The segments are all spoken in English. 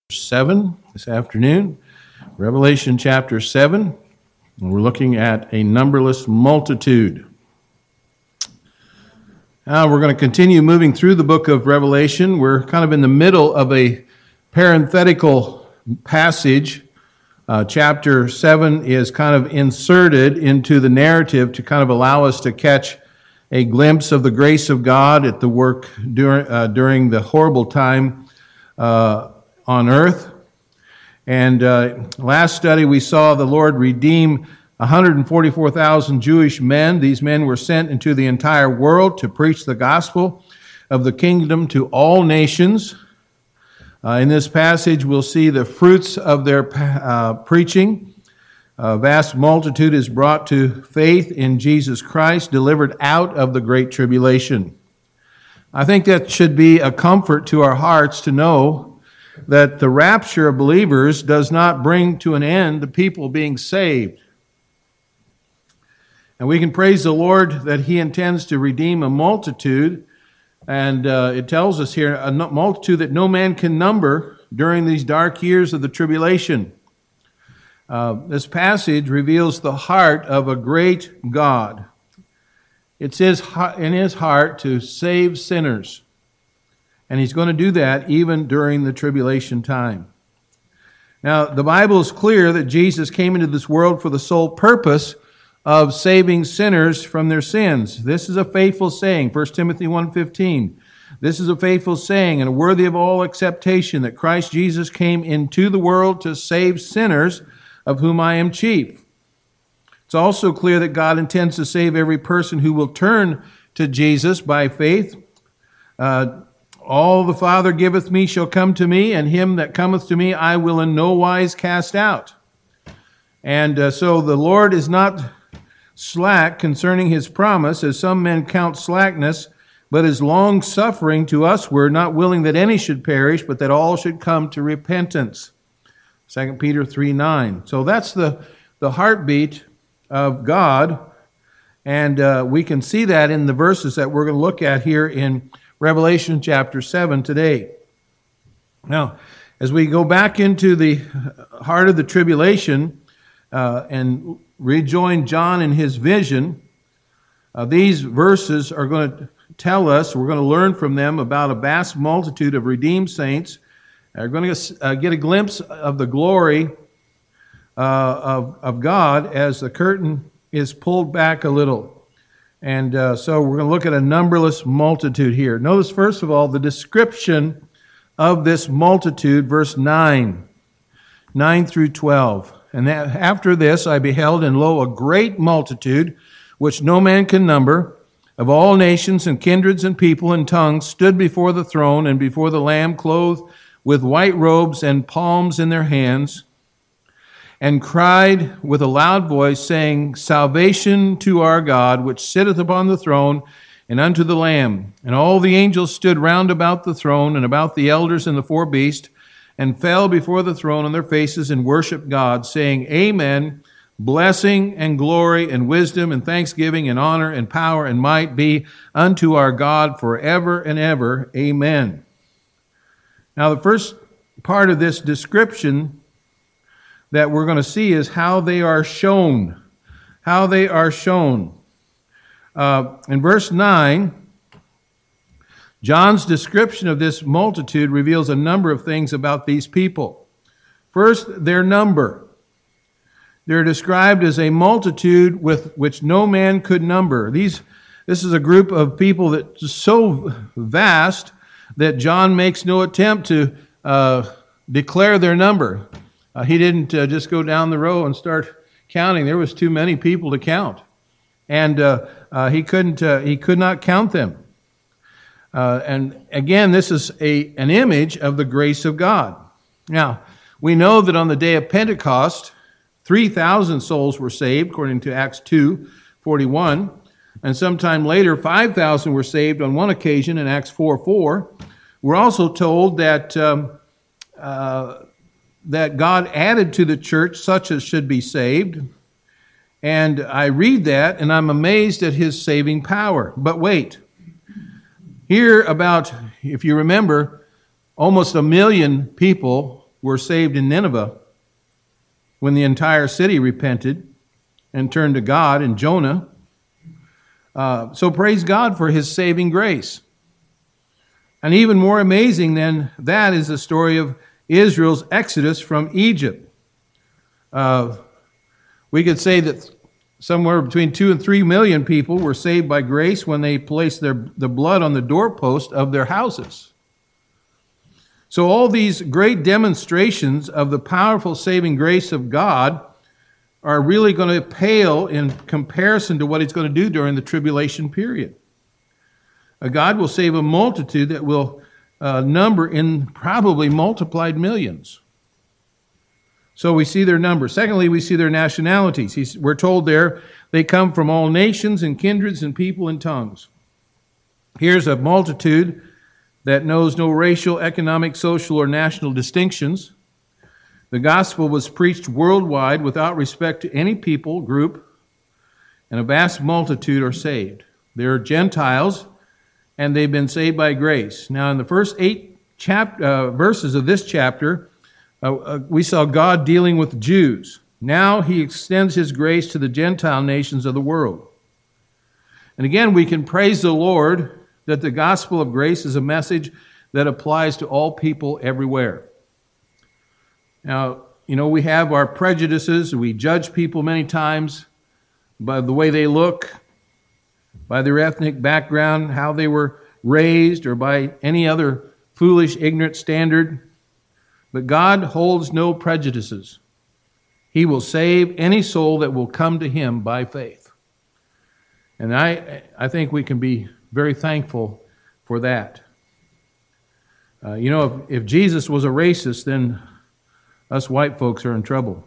7 this afternoon, Revelation chapter 7, and we're looking at a numberless multitude. Now we're going to continue moving through the book of Revelation. We're kind of in the middle of a parenthetical passage. Chapter 7 is kind of inserted into the narrative to kind of allow us to catch a glimpse of the grace of God at the work during the horrible time on earth. And last study we saw the Lord redeem 144,000 Jewish men. These men were sent into the entire world to preach the gospel of the kingdom to all nations. In this passage we'll see the fruits of their preaching. A vast multitude is brought to faith in Jesus Christ, delivered out of the great tribulation. I think that should be a comfort to our hearts to know that the rapture of believers does not bring to an end the people being saved. And we can praise the Lord that He intends to redeem a multitude, and it tells us here, a multitude that no man can number during these dark years of the tribulation. This passage reveals the heart of a great God. It's in His heart to save sinners. And He's going to do that even during the tribulation time. Now, the Bible is clear that Jesus came into this world for the sole purpose of saving sinners from their sins. This is a faithful saying, 1 Timothy 1:15. This is a faithful saying and worthy of all acceptation that Christ Jesus came into the world to save sinners, of whom I am chief. It's also clear that God intends to save every person who will turn to Jesus by faith. All the Father giveth me shall come to me, and him that cometh to me I will in no wise cast out. And so the Lord is not slack concerning His promise, as some men count slackness, but is long-suffering to usward, not willing that any should perish, but that all should come to repentance. 2 Peter 3:9. So that's the heartbeat of God, and we can see that in the verses that we're going to look at here in Revelation chapter 7 today. Now, as we go back into the heart of the tribulation and rejoin John in his vision, these verses are going to tell us, we're going to learn from them about a vast multitude of redeemed saints. We're going to get a glimpse of the glory of God as the curtain is pulled back a little. And so we're going to look at a numberless multitude here. Notice, first of all, the description of this multitude, verse 9 through 12. And after this I beheld, and lo, a great multitude, which no man can number, of all nations and kindreds and people and tongues, stood before the throne and before the Lamb, clothed with white robes and palms in their hands, and cried with a loud voice, saying, Salvation to our God, which sitteth upon the throne, and unto the Lamb. And all the angels stood round about the throne, and about the elders and the four beasts, and fell before the throne on their faces, and worshipped God, saying, Amen. Blessing and glory and wisdom and thanksgiving and honor and power and might be unto our God forever and ever. Amen. Now, the first part of this description that we're going to see is how they are shown. How they are shown. In verse 9, John's description of this multitude reveals a number of things about these people. First, their number. They're described as a multitude with which no man could number. This is a group of people that's so vast that John makes no attempt to declare their number. He didn't just go down the row and start counting. There was too many people to count, and he could not count them. And again, this is an image of the grace of God. Now, we know that on the day of Pentecost, 3,000 souls were saved, according to Acts 2:41, and sometime later, 5,000 were saved on one occasion in Acts 4:4. We're also told that that God added to the church such as should be saved. And I read that, and I'm amazed at His saving power. But wait. Here about, if you remember, almost 1 million people were saved in Nineveh when the entire city repented and turned to God in Jonah. So praise God for his saving grace. And even more amazing than that is the story of Israel's exodus from Egypt. We could say that somewhere between 2 and 3 million people were saved by grace when they placed the blood on the doorpost of their houses. So all these great demonstrations of the powerful saving grace of God are really going to pale in comparison to what he's going to do during the tribulation period. God will save a multitude that will number in probably multiplied millions. So we see their numbers. Secondly, we see their nationalities. We're told there they come from all nations and kindreds and people and tongues. Here's a multitude that knows no racial, economic, social, or national distinctions. The gospel was preached worldwide without respect to any people, group, and a vast multitude are saved. They are Gentiles, and they've been saved by grace. Now, in the first 8 verses of this chapter, we saw God dealing with Jews. Now he extends his grace to the Gentile nations of the world. And again, we can praise the Lord that the gospel of grace is a message that applies to all people everywhere. Now, we have our prejudices. We judge people many times by the way they look, by their ethnic background, how they were raised, or by any other foolish, ignorant standard. But God holds no prejudices. He will save any soul that will come to him by faith. And I think we can be very thankful for that. If Jesus was a racist, then us white folks are in trouble.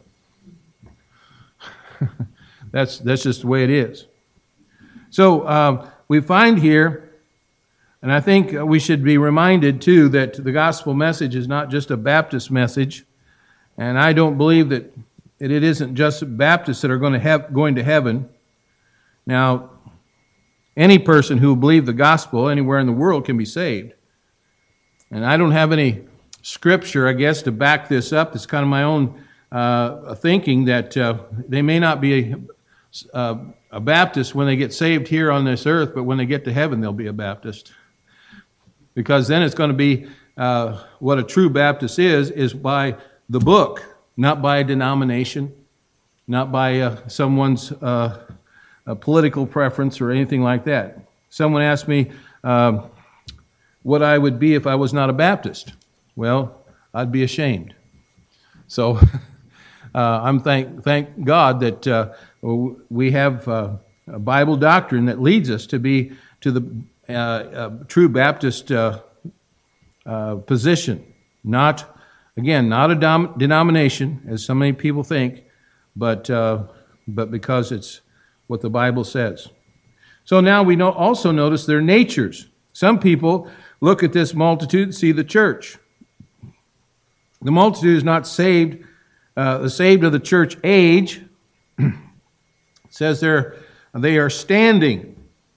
That's just the way it is. So we find here, and I think we should be reminded too, that the gospel message is not just a Baptist message, and I don't believe that it isn't just Baptists that are going to heaven. Now, any person who believes the gospel anywhere in the world can be saved. And I don't have any scripture, I guess, to back this up. It's kind of my own thinking that they may not be a Baptist when they get saved here on this earth, but when they get to heaven, they'll be a Baptist. Because then it's going to be what a true Baptist is by the book, not by a denomination, not by someone's political preference or anything like that. Someone asked me what I would be if I was not a Baptist. Well, I'd be ashamed. So I'm thank God that we have a Bible doctrine that leads us to the true Baptist position. Not a denomination, as so many people think, but because it's what the Bible says. So now we also notice their natures. Some people look at this multitude and see the church. The multitude is not saved, the saved of the church age. It says they are standing.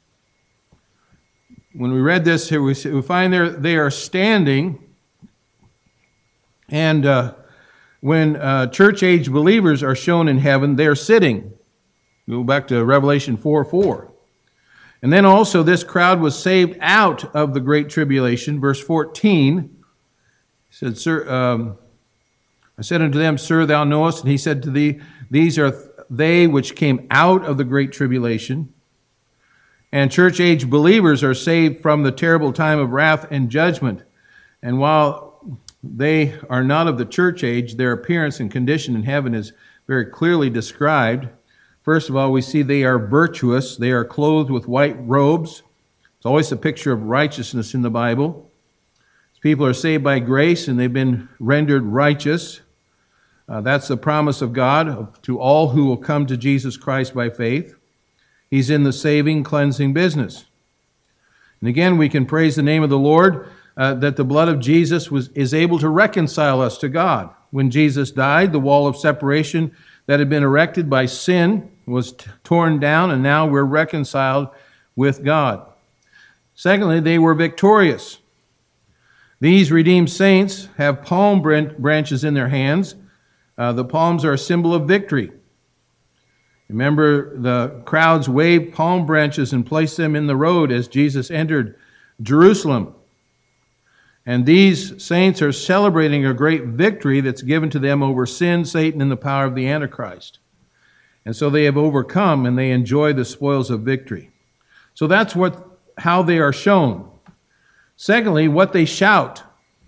When we read this here, we find they are standing. And when church-age believers are shown in heaven, they are sitting. Go back to Revelation 4:4. And then also this crowd was saved out of the great tribulation. Verse 14 said, "Sir, I said unto them, Sir, thou knowest." And he said to thee, "These are they which came out of the great tribulation." And church-age believers are saved from the terrible time of wrath and judgment. And while they are not of the church age, their appearance and condition in heaven is very clearly described. First of all, we see they are virtuous. They are clothed with white robes. It's always a picture of righteousness in the Bible. People are saved by grace, and they've been rendered righteous. That's the promise of God to all who will come to Jesus Christ by faith. He's in the saving, cleansing business. And again, we can praise the name of the Lord that the blood of Jesus is able to reconcile us to God. When Jesus died, the wall of separation that had been erected by sin was torn down, and now we're reconciled with God. Secondly, they were victorious. These redeemed saints have palm branches in their hands. The palms are a symbol of victory. Remember, the crowds waved palm branches and placed them in the road as Jesus entered Jerusalem. And these saints are celebrating a great victory that's given to them over sin, Satan, and the power of the Antichrist. And so they have overcome and they enjoy the spoils of victory. So that's how they are shown. Secondly, what they shout.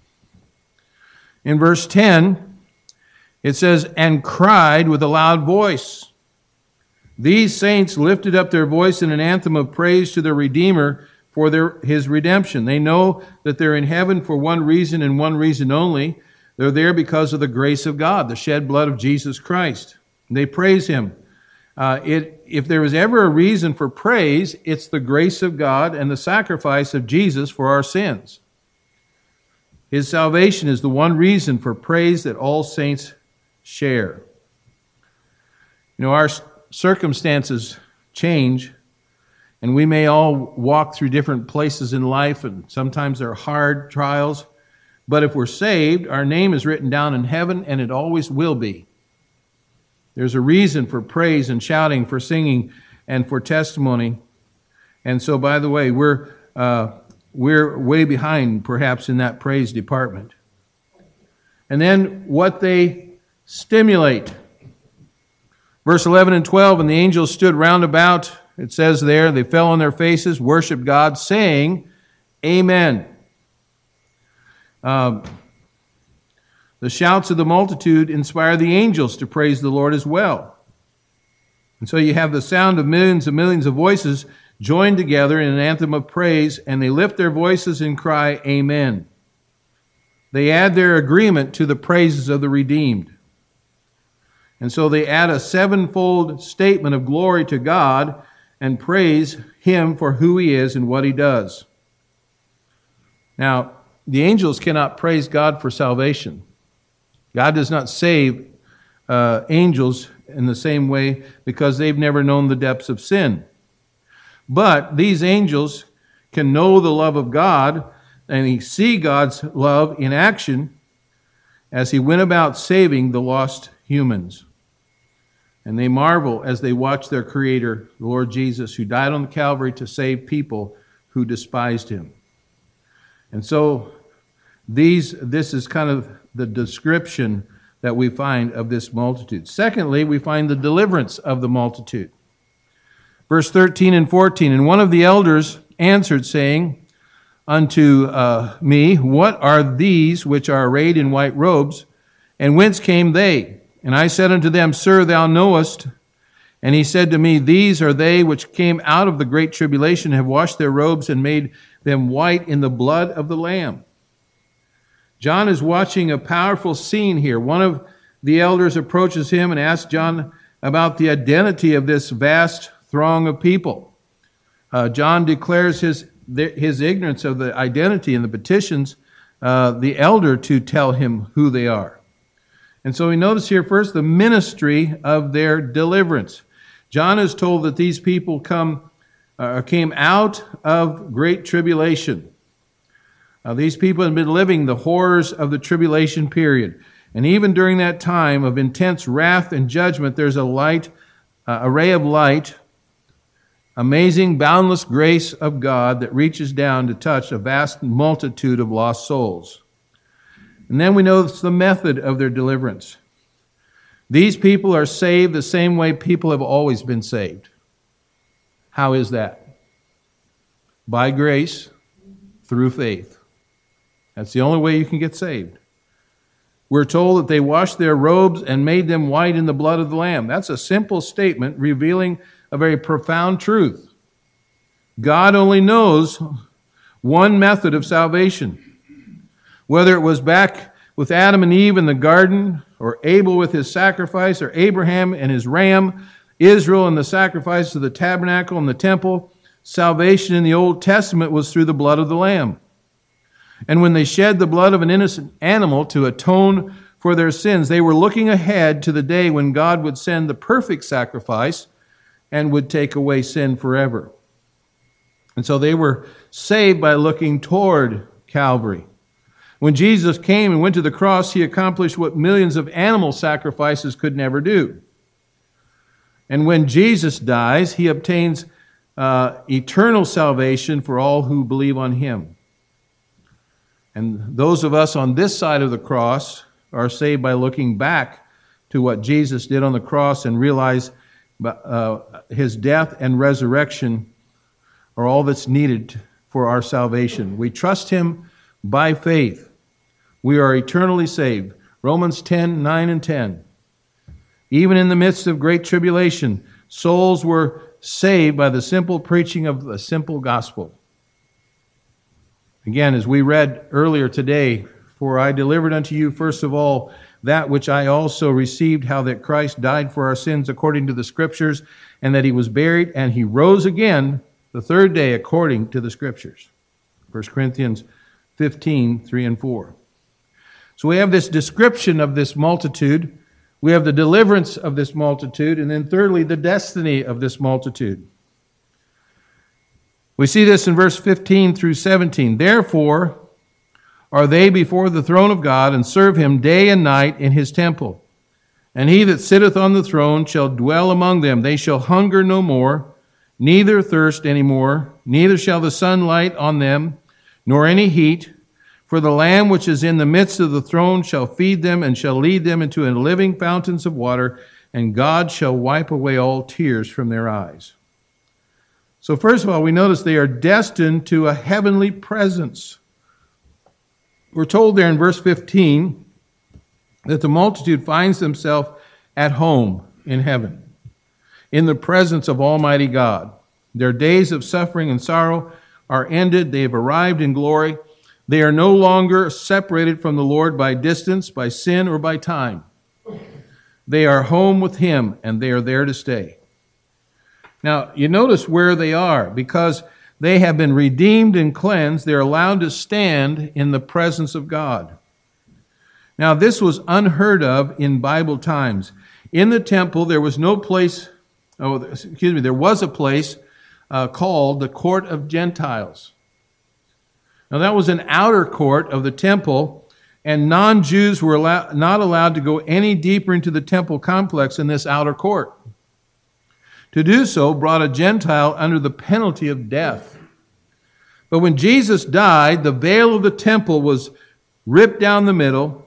In verse 10, it says, "And cried with a loud voice." These saints lifted up their voice in an anthem of praise to their Redeemer for his redemption. They know that they're in heaven for one reason and one reason only. They're there because of the grace of God, the shed blood of Jesus Christ. They praise him. If there was ever a reason for praise, it's the grace of God and the sacrifice of Jesus for our sins. His salvation is the one reason for praise that all saints share. You know, our circumstances change, and we may all walk through different places in life, and sometimes they're hard trials. But if we're saved, our name is written down in heaven, and it always will be. There's a reason for praise and shouting, for singing, and for testimony. And so, by the way, we're way behind, perhaps, in that praise department. And then what they stimulate. Verse 11 and 12, "And the angels stood round about," it says there, "they fell on their faces, worshiped God, saying, Amen." The shouts of the multitude inspire the angels to praise the Lord as well. And so you have the sound of millions of voices joined together in an anthem of praise, and they lift their voices and cry, Amen. They add their agreement to the praises of the redeemed. And so they add a sevenfold statement of glory to God and praise him for who he is and what he does. Now, the angels cannot praise God for salvation. God does not save angels in the same way because they've never known the depths of sin. But these angels can know the love of God and see God's love in action as he went about saving the lost humans. And they marvel as they watch their Creator, the Lord Jesus, who died on the Calvary to save people who despised him. And so this is kind of the description that we find of this multitude. Secondly, we find the deliverance of the multitude. Verse 13 and 14, "And one of the elders answered, saying unto me, What are these which are arrayed in white robes, and whence came they? And I said unto them, Sir, thou knowest. And he said to me, These are they which came out of the great tribulation, have washed their robes, and made them white in the blood of the Lamb." John is watching a powerful scene here. One of the elders approaches him and asks John about the identity of this vast throng of people. John declares his ignorance of the identity and the petitions the elder to tell him who they are. And so we notice here first the ministry of their deliverance. John is told that these people came out of great tribulation. These people have been living the horrors of the tribulation period. And even during that time of intense wrath and judgment, there's a ray of light, amazing, boundless grace of God that reaches down to touch a vast multitude of lost souls. And then we notice the method of their deliverance. These people are saved the same way people have always been saved. How is that? By grace, through faith. That's the only way you can get saved. We're told that they washed their robes and made them white in the blood of the Lamb. That's a simple statement revealing a very profound truth. God only knows one method of salvation. Whether it was back with Adam and Eve in the garden, or Abel with his sacrifice, or Abraham and his ram, Israel and the sacrifice of the tabernacle and the temple, salvation in the Old Testament was through the blood of the Lamb. And when they shed the blood of an innocent animal to atone for their sins, they were looking ahead to the day when God would send the perfect sacrifice and would take away sin forever. And so they were saved by looking toward Calvary. When Jesus came and went to the cross, he accomplished what millions of animal sacrifices could never do. And when Jesus dies, he obtains eternal salvation for all who believe on him. And those of us on this side of the cross are saved by looking back to what Jesus did on the cross and realize his death and resurrection are all that's needed for our salvation. We trust him by faith. We are eternally saved. Romans 10:9 and 10. Even in the midst of great tribulation, souls were saved by the simple preaching of the simple gospel. Again, as we read earlier today, for I delivered unto you first of all that which I also received, how that Christ died for our sins according to the Scriptures, and that he was buried, and he rose again the third day according to the Scriptures. 1 Corinthians 15:3 and 4. So we have this description of this multitude. We have the deliverance of this multitude. And then thirdly, the destiny of this multitude. We see this in verse 15 through 17. Therefore are they before the throne of God, and serve him day and night in his temple. And he that sitteth on the throne shall dwell among them. They shall hunger no more, neither thirst any more, neither shall the sun light on them, nor any heat. For the Lamb which is in the midst of the throne shall feed them, and shall lead them into living fountains of water, and God shall wipe away all tears from their eyes. So first of all, we notice they are destined to a heavenly presence. We're told there in verse 15 that the multitude finds themselves at home in heaven, in the presence of Almighty God. Their days of suffering and sorrow are ended. They have arrived in glory. They are no longer separated from the Lord by distance, by sin, or by time. They are home with him, and they are there to stay. Now, you notice where they are. Because they have been redeemed and cleansed, they are allowed to stand in the presence of God. Now, this was unheard of in Bible times. In the temple, there was no place, there was a place called the Court of Gentiles. Now, that was an outer court of the temple, and non-Jews were not allowed to go any deeper into the temple complex in this outer court. To do so brought a Gentile under the penalty of death. But when Jesus died, the veil of the temple was ripped down the middle.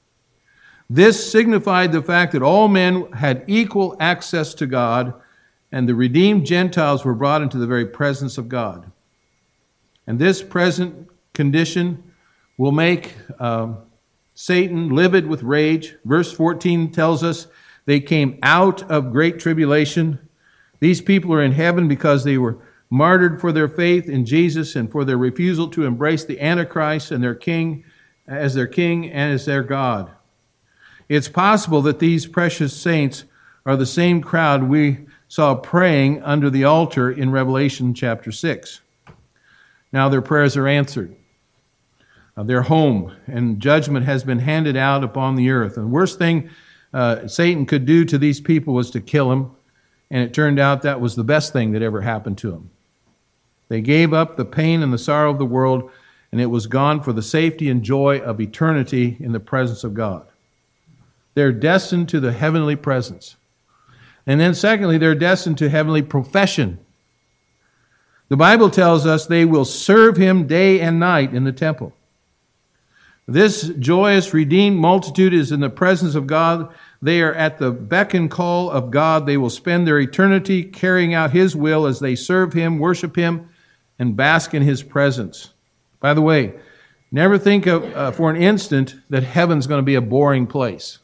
This signified the fact that all men had equal access to God, and the redeemed Gentiles were brought into the very presence of God. And this present condition will make Satan livid with rage. Verse 14 tells us they came out of great tribulation. These people are in heaven because they were martyred for their faith in Jesus and for their refusal to embrace the Antichrist and their king and as their God. It's possible that these precious saints are the same crowd we saw praying under the altar in Revelation chapter 6. Now their prayers are answered. They're home, and judgment has been handed out upon the earth. And the worst thing Satan could do to these people was to kill them, and it turned out that was the best thing that ever happened to them. They gave up the pain and the sorrow of the world, and it was gone for the safety and joy of eternity in the presence of God. They're destined to the heavenly presence. And then secondly, they're destined to heavenly profession. The Bible tells us they will serve him day and night in the temple. This joyous, redeemed multitude is in the presence of God. They are at the beck and call of God. They will spend their eternity carrying out his will as they serve him, worship him, and bask in his presence. By the way, never think of for an instant that heaven's going to be a boring place.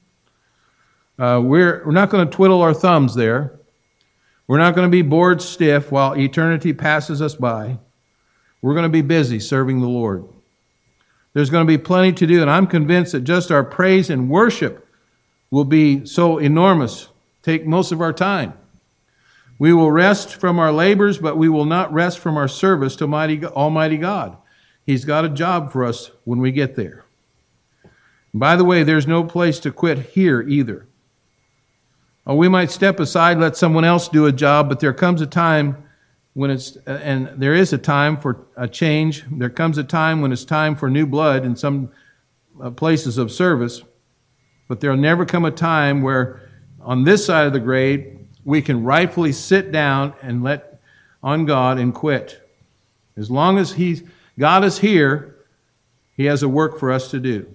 We're not going to twiddle our thumbs there. We're not going to be bored stiff while eternity passes us by. We're going to be busy serving the Lord. There's going to be plenty to do, and I'm convinced that just our praise and worship will be so enormous, take most of our time. We will rest from our labors, but we will not rest from our service to Almighty God. He's got a job for us when we get there. And by the way, there's no place to quit here either. We might step aside, let someone else do a job, but there comes a time when it's, and there is a time for a change. There comes a time when it's time for new blood in some places of service, but there'll never come a time where on this side of the grave we can rightfully sit down and let on God and quit. As long as God is here, He has a work for us to do.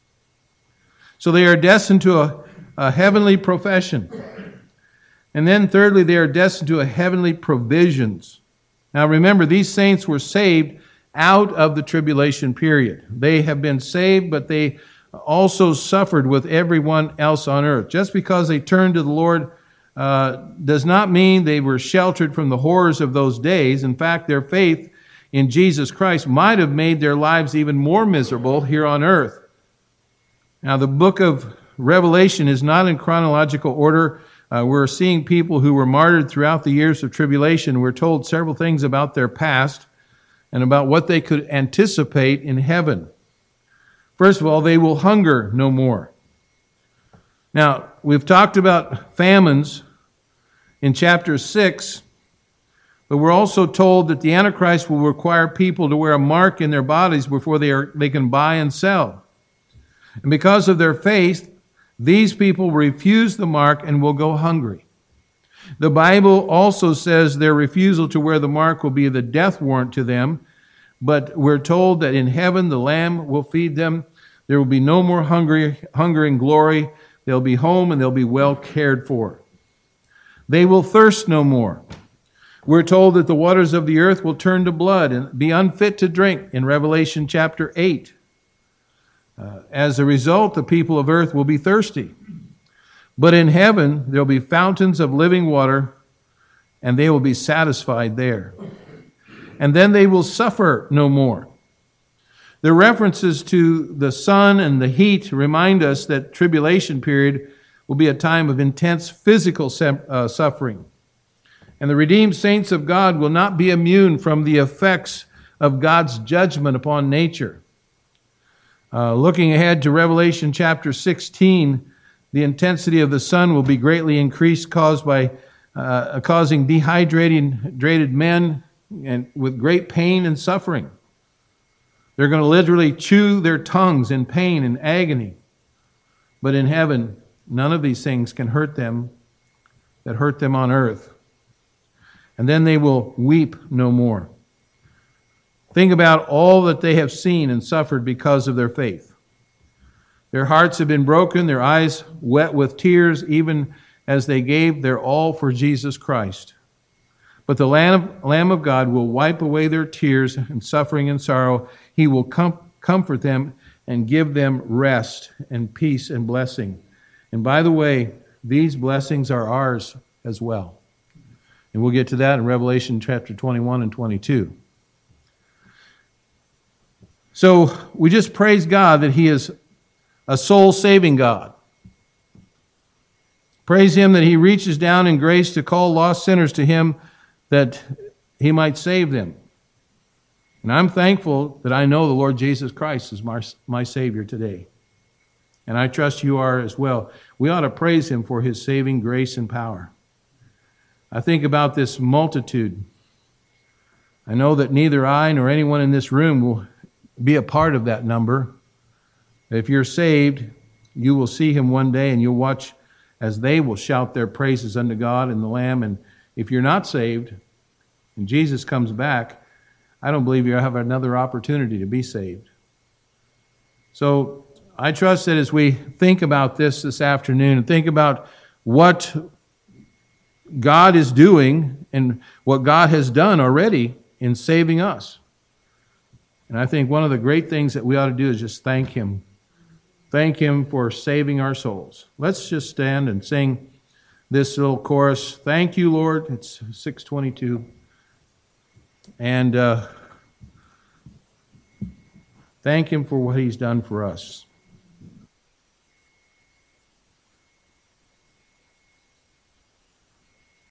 So they are destined to a heavenly profession. And then thirdly, they are destined to a heavenly provisions. Now remember, these saints were saved out of the tribulation period. They have been saved, but they also suffered with everyone else on earth. Just because they turned to the Lord does not mean they were sheltered from the horrors of those days. In fact, their faith in Jesus Christ might have made their lives even more miserable here on earth. Now, the book of Revelation is not in chronological order. We're seeing people who were martyred throughout the years of tribulation. We're told several things about their past and about what they could anticipate in heaven. First of all, they will hunger no more. Now, we've talked about famines in chapter 6, but we're also told that the Antichrist will require people to wear a mark in their bodies before they can buy and sell. And because of their faith, these people refuse the mark and will go hungry. The Bible also says their refusal to wear the mark will be the death warrant to them, but we're told that in heaven the Lamb will feed them. There will be no more hunger and glory. They'll be home and they'll be well cared for. They will thirst no more. We're told that the waters of the earth will turn to blood and be unfit to drink in Revelation chapter 8. As a result, the people of earth will be thirsty. But in heaven, there will be fountains of living water, and they will be satisfied there. And then they will suffer no more. The references to the sun and the heat remind us that tribulation period will be a time of intense physical suffering. And the redeemed saints of God will not be immune from the effects of God's judgment upon nature. Looking ahead to Revelation chapter 16, the intensity of the sun will be greatly increased, causing dehydrated men and with great pain and suffering. They're going to literally chew their tongues in pain and agony. But in heaven, none of these things can hurt them that hurt them on earth. And then they will weep no more. Think about all that they have seen and suffered because of their faith. Their hearts have been broken, their eyes wet with tears, even as they gave their all for Jesus Christ. But the Lamb of God will wipe away their tears and suffering and sorrow. He will comfort them and give them rest and peace and blessing. And by the way, these blessings are ours as well. And we'll get to that in Revelation chapter 21 and 22. So we just praise God that He is a soul-saving God. Praise Him that He reaches down in grace to call lost sinners to Him that He might save them. And I'm thankful that I know the Lord Jesus Christ is my Savior today. And I trust you are as well. We ought to praise Him for His saving grace and power. I think about this multitude. I know that neither I nor anyone in this room will be a part of that number. If you're saved, you will see Him one day and you'll watch as they will shout their praises unto God and the Lamb. And if you're not saved and Jesus comes back, I don't believe you'll have another opportunity to be saved. So I trust that as we think about this afternoon and think about what God is doing and what God has done already in saving us. And I think one of the great things that we ought to do is just thank Him. Thank Him for saving our souls. Let's just stand and sing this little chorus. Thank you, Lord. It's 6:22. And thank Him for what He's done for us.